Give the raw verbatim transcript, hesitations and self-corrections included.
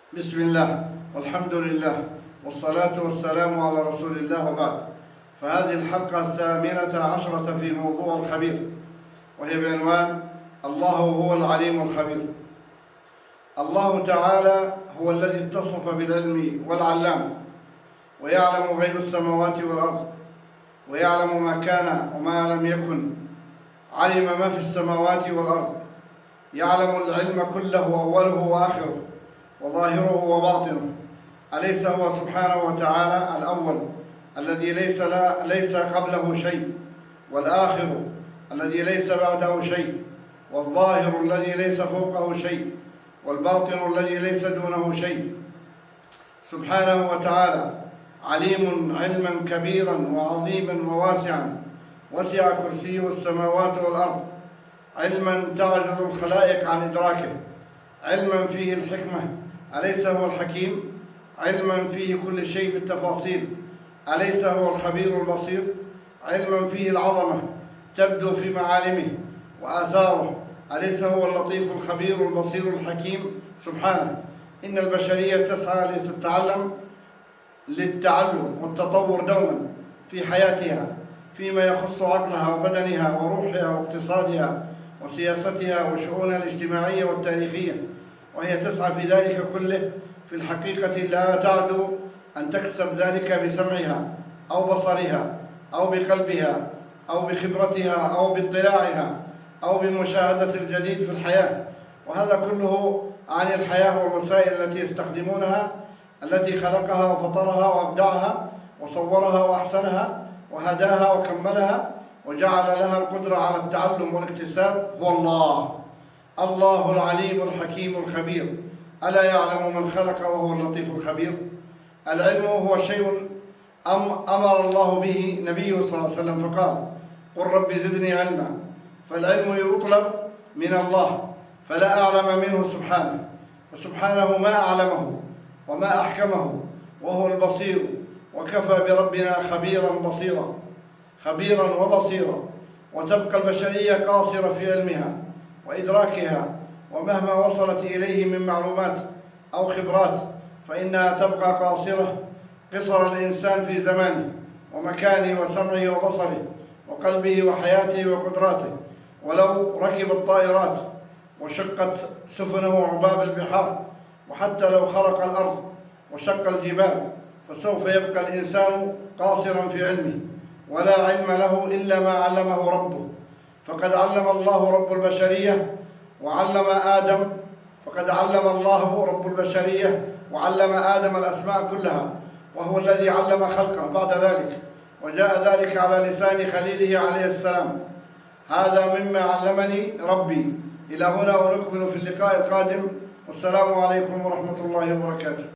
بسم الله والحمد لله والصلاة والسلام على رسول الله وبعد. فهذه الحلقة الثامنة عشرة في موضوع الخبير، وهي بعنوان الله هو العليم الخبير. الله تعالى هو الذي اتصف بالعلم والعلام، ويعلم غيب السماوات والأرض، ويعلم ما كان وما لم يكن، علم ما في السماوات والأرض، يعلم العلم كله أوله وآخره وظاهره وباطنه. أليس هو سبحانه وتعالى الأول الذي ليس, لا ليس قبله شيء، والآخر الذي ليس بعده شيء، والظاهر الذي ليس فوقه شيء، والباطن الذي ليس دونه شيء. سبحانه وتعالى عليم علما كبيرا وعظيما وواسعا، وسع كرسيه السماوات والأرض، علما تعجز الخلائق عن إدراكه، علما فيه الحكمة، أليس هو الحكيم؟ علما فيه كل شيء بالتفاصيل، أليس هو الخبير البصير؟ علما فيه العظمة تبدو في معالمه وآثاره، أليس هو اللطيف الخبير البصير الحكيم سبحانه؟ إن البشرية تسعى لتتعلم للتعلم والتطور دوما في حياتها، فيما يخص عقلها وبدنها وروحها واقتصادها وسياستها وشؤونها الاجتماعية والتاريخية، وهي تسعى في ذلك كله. في الحقيقة لا تعدو أن تكسب ذلك بسمعها أو بصرها أو بقلبها أو بخبرتها أو باطلاعها أو بمشاهدة الجديد في الحياة، وهذا كله عن الحياة والوسائل التي يستخدمونها، التي خلقها وفطرها وأبدعها وصورها وأحسنها وهداها وكملها وجعل لها القدرة على التعلم والاكتساب هو الله. الله العليم الحكيم الخبير. ألا يعلم من خلق وهو اللطيف الخبير؟ العلم هو شيء أمر الله به نبيه صلى الله عليه وسلم فقال: قل رب زدني علما. فالعلم يطلب من الله، فلا أعلم منه سبحانه، فسبحانه ما أعلمه وما أحكمه، وهو البصير، وكفى بربنا خبيرا بصيرا خبيرا وبصيرا. وتبقى البشرية قاصرة في علمها وإدراكها، ومهما وصلت إليه من معلومات أو خبرات فإنها تبقى قاصرة قصر الإنسان في زمانه ومكانه وسمعه وبصره وقلبه وحياته وقدراته. ولو ركب الطائرات وشقت سفنه عباب البحار، وحتى لو خرق الأرض وشق الجبال، فسوف يبقى الإنسان قاصرا في علمه، ولا علم له إلا ما علمه ربه. فقد علم الله رب البشرية وعلم آدم فقد علم الله رب البشرية وعلم آدم الأسماء كلها، وهو الذي علم خلقه بعد ذلك، وجاء ذلك على لسان خليله عليه السلام. هذا مما علمني ربي. إلى هنا ونكمل في اللقاء القادم، والسلام عليكم ورحمة الله وبركاته.